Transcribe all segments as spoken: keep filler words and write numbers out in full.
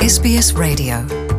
S B S Radio.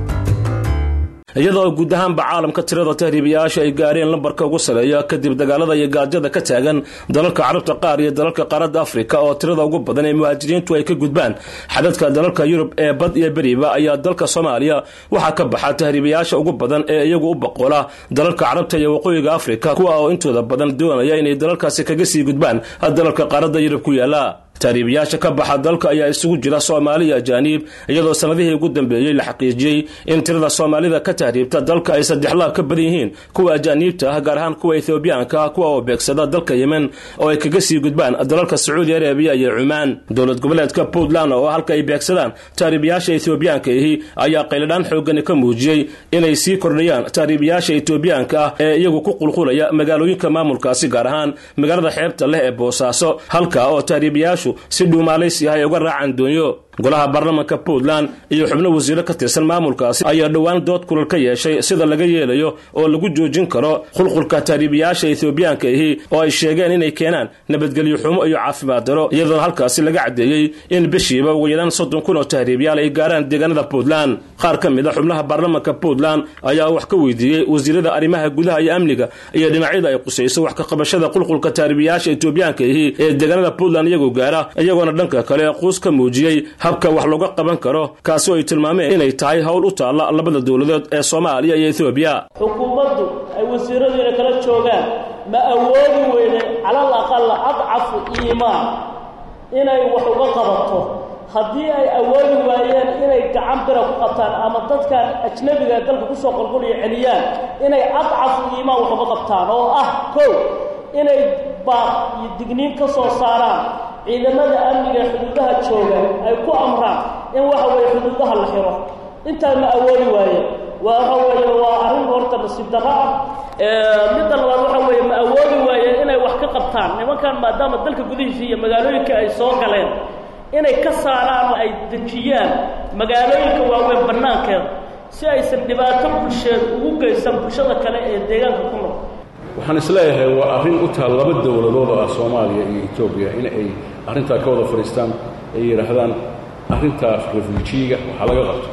iyadoo guud ahaanba caalamka tirada tahriibayaasha ay gaareen lambarka ugu sareeya kadib dagaalada iyo gaajada ka taagan dalalka carabta qaar iyo dalalka qaaradda Afrika oo tirada ugu badan ee muhaajiriintu ay ka gudbaan xadadka dalalka Yurub ee bad iyo bariba ayaa dalka Soomaaliya waxa ka baxa tahriibayaasha ugu badan ee iyagu u boqola dalalka carabta iyo waqooyiga Afrika kuwa oo intooda badan doonaya inay dalalkaasi kaga sii gudbaan dalalka qaaradda Yurub ku yaala tahriibayaasha ka baxa dalka ayaa isugu jira Soomaaliya ajaanib iyadoo sanadihii ugu dambeeyay la xaqiijiyay in tirada Soomaalida ka tahriibta dalka ay saddex laab ka badan yihiin kuwa ajaanibta ah gaar ahaan kuwa Ethiopiaanka kuwa oo beegsada dalka Yemen oo ay kaga sii gudbaan dalalka Saudi Arabia iyo Oman dowlad goboleedka Puntland oo halka ay beegsadaan tahriibayaasha Ethiopiaanka ahi ayaa qayladaan xoogan ka muujiyay inay sii kordhayaan tahriibayaasha Ethiopiaanka ee iyagu ku qulqulaya magaalooyinka maamulkaasi gaar ahaan magaalada xeebta leh ee Boosaaso halka oo tahriibayaashu si dhuumaalaysi ah ay uga raacaan doonyo golaha baarlamaanka Puntland iyo xubno wasiiro ka tirsan maamulkaasi ayaa dhawaan dood kulul ka yeeshay sida laga yeelayo oo lagu joojin karo qulqulka tahriibayaasha Ethiopiaanka ahi oo ay sheegeen inay keenaan nabadgelyo xumo iyo caafimaad daro iyadoo halkaasi laga cadeeyay in bishiiba ugu yaraan soddon kun oo tahriibayaal ay gaaraan deegaanada Puntland qaar ka mid ah xubnaha baarlamaanka Puntland ayaa wax ka weydiiyay wasiirada arrimaha gudaha iyo amniga iyo dhinacyada ay qusayso wax ka qabashada qulqulka tahriibayaasha Ethiopiaanka ahi ee deegaanada Puntland iyagoo gaara iyagoona dhanka kale qoys ka muujiyay habka wax looga qaban karo kaasi oo ay tilmaameen inay tahay hawl u taala labada dawladood ee Soomaaliya iyo Ethiopia xukuumaddu ay wasiiradooda kala joogaan ma awoodi weeyeen calal aqal adcaf iimaan inay wax uga qabato haddii ay awoodi waayeen inay gacan bira ku qabtaan ama dadkan ajnabiga dalka ku soo qulqulaya celiyaan inay adcaf iimaan wax uga qabtaan oo ah kow inay baaq iyo digniin ka soo saaraan ciidamada amniga xuduudaha jooga ay ku amraan in waxa weeye xuduudaha la xiro inta ma awoodi waaye waxa weeye waa arrin horta nasiib darro ah ee midda labaad waxa weeye ma awoodi waaye inay wax ka qabtaan nimankan maadaama dalka gudihiisa iyo magaalooyinka ay soo galeen inay ka saaraan ay dejiyaan magaalooyinka waaweyn banaankeeda si aysan dhibaato bulsheed ugu geysan bulshada kale ee deegaanka ku nool waxaan isleeyahay waa arrin u taal laba dawladood oo ah Soomaaliya iyo Ethiopia in ay arrinta ka wada fariistaan ay yiraahdaan arrinta refugeega waxa laga qabto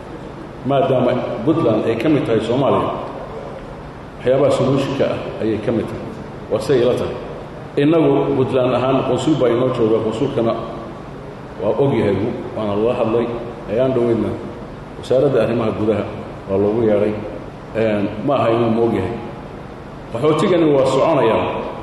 maadaama Puntland ay ka mid tahay Soomaaliya waxyaabaha solutionka ay ka mid tahay wasay ila tahay inagu Puntland ahaan consul baa inoo jooga consulkana waa ogyahay waana la hadlay ayaan dhaweydna wasaaradda arrimaha gudaha waa loogu yeeray ma aha inuu moogyahay waxootigani waa soconayaan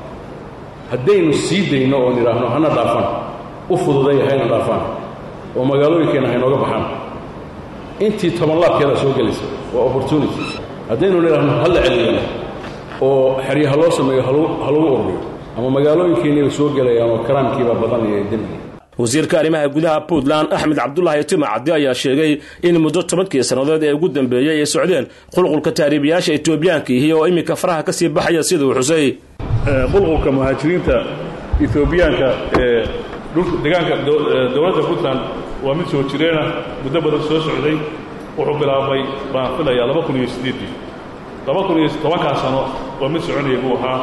haddaynu sii dayno oo nidhaahno hana dhaafan u fududeeya hayna dhaafaan oo magaalooyinkeena haynooga baxaan intii toban laabkeeda soo gelaysa waa opportunity haddaynu nidhaahno halla celiyana oo xeryaha loo sameeyo ha lagu ururiyo ama magaalooyinkeena soo gelayaan oo karaamkiiba badanaya ee dembiga wasiirka arrimaha gudaha Puntland Axmed Cabdullaahi Timacadi ayaa sheegay in muddo tobankii sanadood ee ugu dambeeyay ay socdeen qulqulka tahriibayaasha Ethiopiaanka iyo imika faraha ka sii baxaya sida uu xusay qulqulka muhaajiriinta Ethiopiaanka ee deegaanka dawladda Puntland waa mid soo jireena muddo badan soo socday wuxuu bilaabay baan filayaa laba kun iyo siddeed laba kun iyo toban sano waa mid soconaya buu ahaa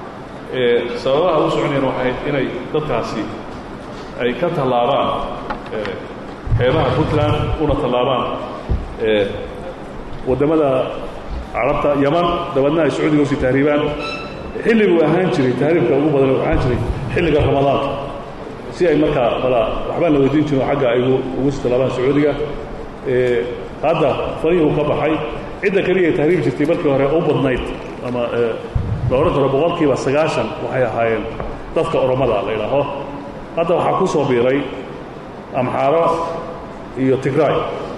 ee sababaha uu soconayna waxay inay dadkaasi ay ka tallaabaan xeebaha Puntland una tallaabaan wadamada carabta Yemen dabadna ay Sacuudiga usii tahriibaan xilligu ahaan jiray tahriibka ugu badan waxaan jiray xilliga Ramadaanka si ay markaa bala waxba la weydiin jiro xagga ay ugu tallaabaan Sacuudiga ee hadda fariiqu ka baxay cidda kaliya tahriib jirtay markii hore u badnayd ama dowladda boqolkiiba sagaashan waxay ahaayeen dadka Oromada la yiraahdo hadda waxa ku soo biiray Amhara iyo Tigray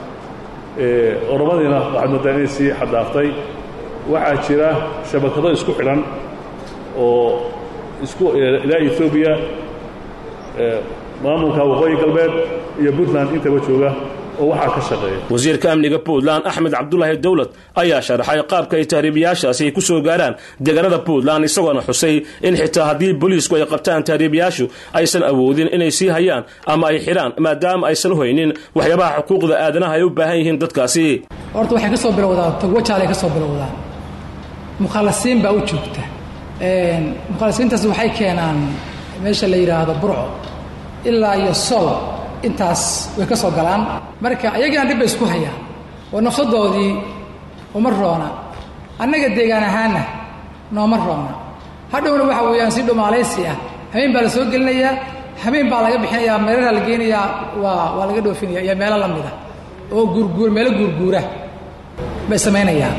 ee Oromadina waxa mudane si xadaaftay waxa jira shabakado isku xiran oo isku ila Ethiopia ee maamulka waqooyi galbeed iyo Puntland inta jooga oo waxa ka shaqeeya wasiirka amniga Puntland Axmed Cabdullaahi Dawlad ayaa sharaxay qaabka ay tahriibayaashaasi ku soo gaaraan deegaanada Puntland isagoo xusay in xitaa hadii booliisku ay qabtaan tahriibayaashu aysan awoodin inay sii hayaan ama ay xiraan maadaama aysan hoynin waxyaabaha xuquuqda aadanaha ay u baahan yihiin dadkaasi horta waxay ka soo bilowdaan tagwo jaale ka soo bilowdaan mukhalasiin baa u joogta een mukhalasiintaas waxay keenaan meesha la yiraahdo Burco ilaa iyo Sol intaas way ka soo galaan marka ayagaan dhib bay isku hayaan oo nafsadoodii uma roona annaga deegaan ahaana nooma roona hadhowna waxa weeyaan si dhumaalaysi ah habeen baa la soo gelinayaa habeen baa laga bixinayaa meelaha la geenayaa waa waa laga dhoofinayaa iyo meelo lamid ah oo gurguur meelo gurguura bay samaynayaan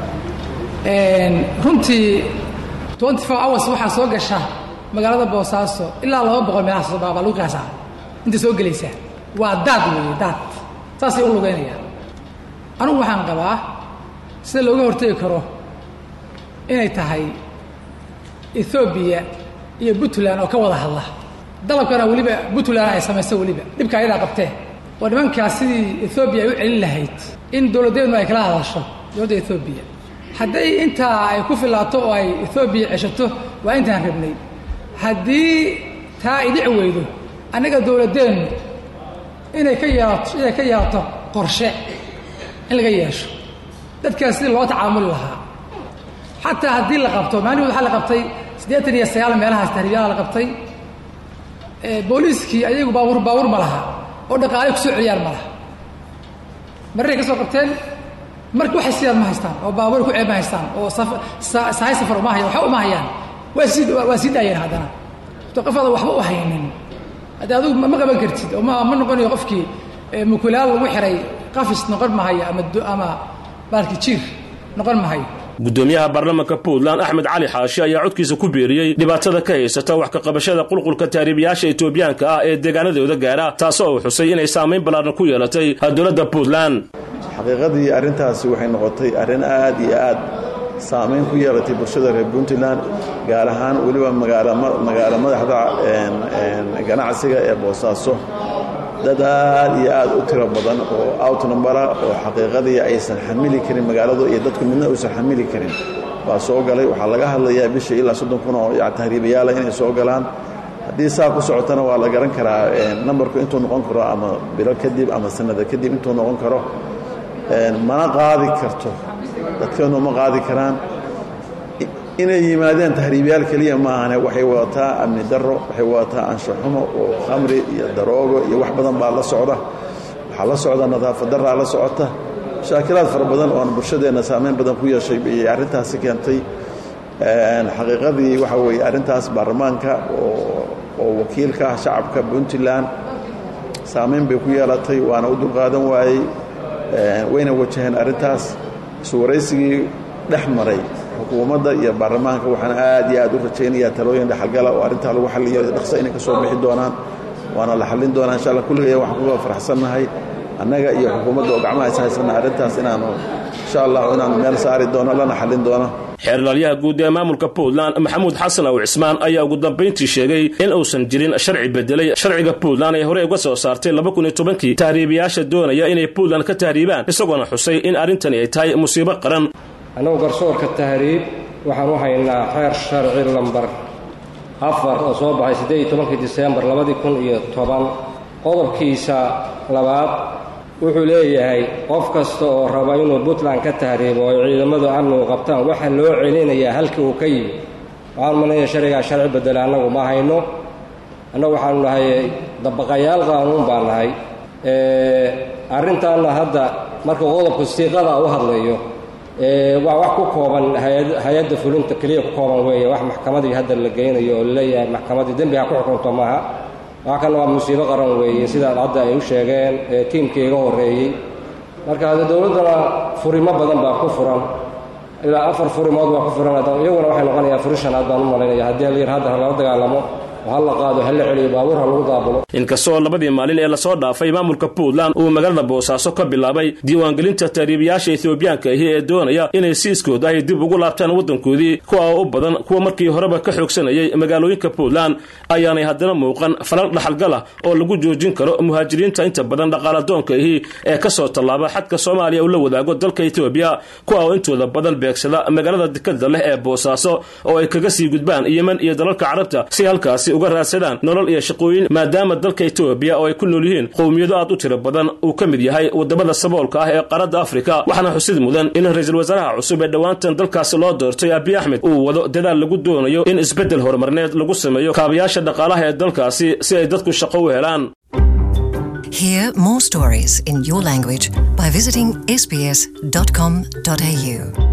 runtii twenty-four hours waxaa soo gasha magaalada Boosaaso ilaa laba boqol meelaha soo baaba lagu qaasaa inta soo gelaysa waa daad weeye daad saasay u lugeynayaan anigu waxaan qabaa sida looga hortagi karo inay tahay Ethiopia iyo Puntland oo ka wada hadla dalabkana waliba Puntland ay sameeyso waliba dibka ayada qabtee oo nimankaas sidii Ethiopia ay u celin lahayd in dawladeenu ay kala hadasho dawladda Ethiopia hadday inta ay ku filaato oo ay Ethiopia ceshato waa intaan rabnay haddii taa idin weydo anaga dawladeenu inay ka yeelato inay ka yeelato qorshe in laga yeesho dadkaas si loo tacaamul lahaa حتى هذه اللي قبته معني وحال قبتي سديت لي السيارة مالها استهريال اللي قبتي بوليسكي أيقو باور باور مالها ودقائق سوء عيال مالها مرة كسر قبتين مرك واحد سيار ما هيستان أو باور كوع ما هيستان أو سفر ساي سفر ما هي وحق ما هيان وسيد وسيد أيان هذا توقف هذا وحق وحيين هذا هذا ما قبل كرتيد وما من نقول يقفكي مكولال وحري قفص نقر ما هي أما أما بالك تشير نقر ما هي gudoomiyaha baarlamaanka Puntland Axmed Cali Xaashi ayaa codkiisa ku beeriyay dhibaatada ka haysata wax ka qabashada qulqulka taariibiyaasha Itoobiyaanka ah ee deegaanadooda gaara taasoo uu xusay inay saameyn ballaaran ku yeelatay dawladda Puntland xaqiiqadii arintaasi waxay noqotay arin aad iyo aad saameyn ku yeelatay bulshada reer Puntland gaar ahaan waliba magaalada magaalada madaxda ee ganacsiga ee Boosaaso dad aad iyo aad u tiro badan oo outnumber oo xaqiiqadii aysan xamili karin magaalada iyo dadku midna aysan xamili karin waa soo galay waxa laga hadlayaa bishii ilaa soddon kun oo tahriibayaal inay soo galaan hadii saa ku socotana waa la garan karaa numberku intuu noqon karo ama bilo kadib ama sanad kadib intuu noqon karo mana qaadi karto dadkanu ma qaadi karaan inay yimaadeen tahriibayaal kaliya ma ahane waxay wadataa amni darro waxay wadataa anshaxumo oo khamri iyo daroogo iyo wax badan baa la socda waxa la socda nadaafad darro la socota shaakilaad far badan oo bulshadeena saameyn badan ku yeeshay iyo arintaas keentay een xaqiiqadii waxa weey arintaas baarlamaanka oo oo wakiilka shacabka Puntland saameyn bay ku yeelatay waana u dulqaadan waayay wayna wajaheen arintaas suuraysigii dhaxmaray xukuumadda iyo baarlamaanka waxaan aad iyo aad u rajaynayaa talooyin dhaxalgala oo arinta lagu xalliyo dhaqso inay ka soo bixi doonaan waana la xallin doonaa insha Allah kulligeey waxaan ku faraxsanahay annaga iyo xukuumadda oo gacmaha haysan arintaas inaanu insha Allah inaanu meel saari doono lana xallin doono xeerlaaliyaha guud ee maamulka Puntland Maxamuud Xasan oo Cismaan ayaa ugu dambeyntii sheegay in uusan jirin sharci bedelay sharciga Puntland ee hore uga soo saartay laba kun iyo toban-kii tahriibayaasha doonaya inay Puntland ka tahriibaan isagoo xusay in arintani ay tahay musiibo qaran anoo garsoorka tahriib waxaan u haynaa xeer sharci lambar afar oo soo baxay siddeed iyo tobankii December laba kun iyo toban qodobkiisa labaad wuxuu leeyahay qof kasta oo raba inuu Puntland ka tahriibo oo ciidamadu amnigu qabtaan waxa loo celinayaa halkii uu ka yimid waxaan maleeyahay sharciga sharci bedel anagu ma hayno anagu waxaan nahay dabaqayaal qaanuun baan nahay ee arintaana hadda marka qodobka siiqada u hadlayo ee waa wax ku kooban hay'adda fulinta kaliya ku kooban weeye wax maxkamadii hadda la geynayo oo leeyahay maxkamadii dambiga ku xukunto maaha waxa waa musiibo qaran weeye sida hadda ay u sheegeen tiimkeega horeeyay marka hadda dawladda furimo badan baa ku furan ilaa afar furimood waa ku furan iyaguna waxay noqonayaan furishan aad baan u maleynayaa haddii la yiraahdo la dagaalamo hal qaado hal celiyo baabuur lagu daabulo inkastoo labadii maalin ee la soo dhaafay maamulka Puntland uu magaalada Boosaaso ka bilaabay diiwaangelinta tahriibayaasha Itoobiyaanka ah ee doonaya inay siiskooda ay dib ugu laabtaan wadankoodii kuwa u badan kuwa markii horeba ka xoogsanayay magaalooyinka Puntland ayaanay haddana muuqan falal dhaxalgal ah oo lagu joojin karo muhaajiriinta inta badan dhaqaale doonka ah ee ka soo tallaaba xadka Soomaaliya oo la wadaago dalka Itoobiya kuwa oo intooda badan beegsada magaalada dekada leh ee Boosaaso oo ay kaga sii gudbaan Yemen iyo dalalka Carabta si halkaasi uga raadsadaan nolol iyo shaqooyin maadaama dalka Itoobiya oo ay ku nool yihiin qowmiyado aad u tiro badan uu ka mid yahay wadamada saboolka ah ee qaarada Afrika waxaana xusid mudan in ra'iisul wasaaraha cusub ee dhawaantan dalkaas loo doortay Abiy Ahmed uu wado dadaal lagu doonayo in isbedel horumarineed lagu sameeyo kaabayaasha dhaqaalaha ee dalkaasi si ay dadku shaqo u helaan Hear more stories in your language by visiting s b s dot com dot a u.